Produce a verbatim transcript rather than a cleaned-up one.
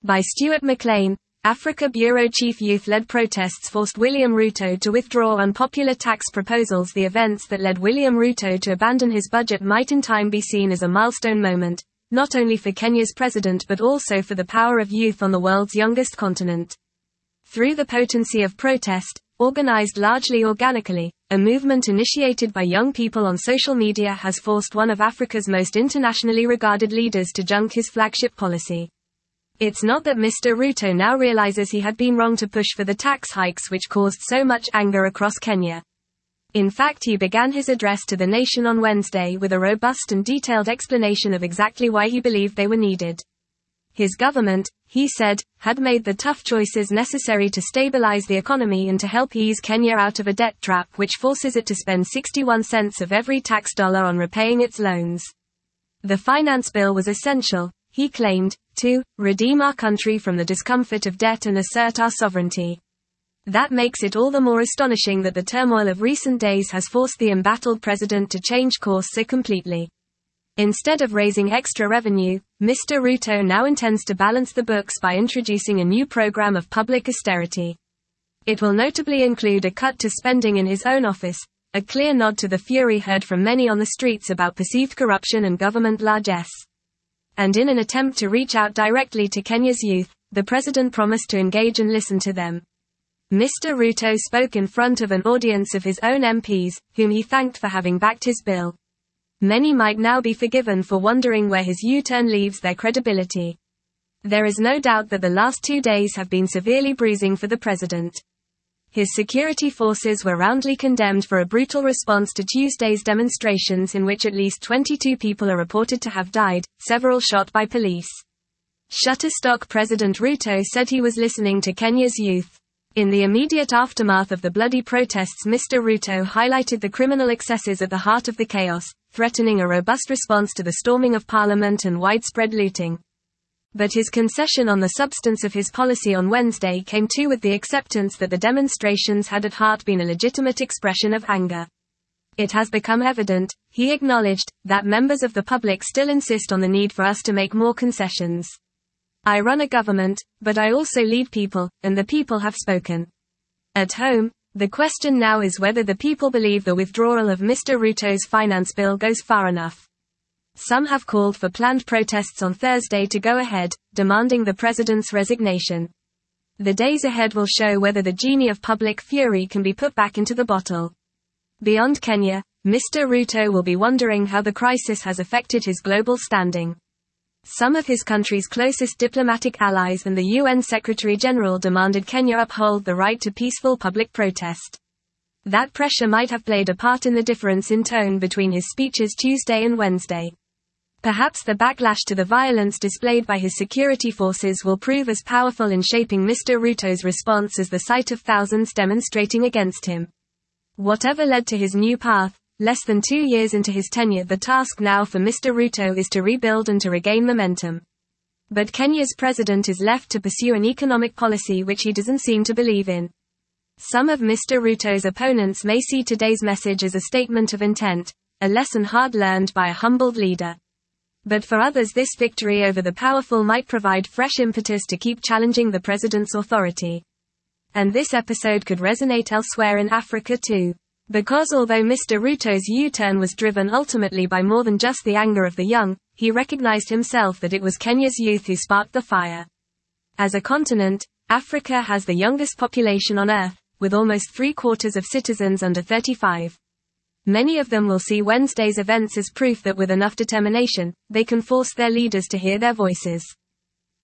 By Stuart McLean, Africa Bureau Chief. Youth-led protests forced William Ruto to withdraw unpopular tax proposals. The events that led William Ruto to abandon his budget might in time be seen as a milestone moment, not only for Kenya's president but also for the power of youth on the world's youngest continent. Through the potency of protest, organized largely organically, a movement initiated by young people on social media has forced one of Africa's most internationally regarded leaders to junk his flagship policy. It's not that Mister Ruto now realizes he had been wrong to push for the tax hikes which caused so much anger across Kenya. In fact, he began his address to the nation on Wednesday with a robust and detailed explanation of exactly why he believed they were needed. His government, he said, had made the tough choices necessary to stabilize the economy and to help ease Kenya out of a debt trap which forces it to spend sixty-one cents of every tax dollar on repaying its loans. The finance bill was essential, he claimed, to redeem our country from the discomfort of debt and assert our sovereignty. That makes it all the more astonishing that the turmoil of recent days has forced the embattled president to change course so completely. Instead of raising extra revenue, Mister Ruto now intends to balance the books by introducing a new program of public austerity. It will notably include a cut to spending in his own office, a clear nod to the fury heard from many on the streets about perceived corruption and government largesse. And in an attempt to reach out directly to Kenya's youth, the president promised to engage and listen to them. Mister Ruto spoke in front of an audience of his own M Ps, whom he thanked for having backed his bill. Many might now be forgiven for wondering where his U-turn leaves their credibility. There is no doubt that the last two days have been severely bruising for the president. His security forces were roundly condemned for a brutal response to Tuesday's demonstrations in which at least twenty-two people are reported to have died, several shot by police. Shutterstock President Ruto said he was listening to Kenya's youth. In the immediate aftermath of the bloody protests, Mister Ruto highlighted the criminal excesses at the heart of the chaos, threatening a robust response to the storming of parliament and widespread looting. But his concession on the substance of his policy on Wednesday came too with the acceptance that the demonstrations had at heart been a legitimate expression of anger. It has become evident, he acknowledged, that members of the public still insist on the need for us to make more concessions. I run a government, but I also lead people, and the people have spoken. At home, the question now is whether the people believe the withdrawal of Mister Ruto's finance bill goes far enough. Some have called for planned protests on Thursday to go ahead, demanding the president's resignation. The days ahead will show whether the genie of public fury can be put back into the bottle. Beyond Kenya, Mister Ruto will be wondering how the crisis has affected his global standing. Some of his country's closest diplomatic allies and the U N Secretary-General demanded Kenya uphold the right to peaceful public protest. That pressure might have played a part in the difference in tone between his speeches Tuesday and Wednesday. Perhaps the backlash to the violence displayed by his security forces will prove as powerful in shaping Mister Ruto's response as the sight of thousands demonstrating against him. Whatever led to his new path, less than two years into his tenure, the task now for Mister Ruto is to rebuild and to regain momentum. But Kenya's president is left to pursue an economic policy which he doesn't seem to believe in. Some of Mister Ruto's opponents may see today's message as a statement of intent, a lesson hard learned by a humbled leader. But for others, this victory over the powerful might provide fresh impetus to keep challenging the president's authority. And this episode could resonate elsewhere in Africa too. Because although Mister Ruto's U-turn was driven ultimately by more than just the anger of the young, he recognized himself that it was Kenya's youth who sparked the fire. As a continent, Africa has the youngest population on Earth, with almost three quarters of citizens under thirty-five. Many of them will see Wednesday's events as proof that with enough determination, they can force their leaders to hear their voices.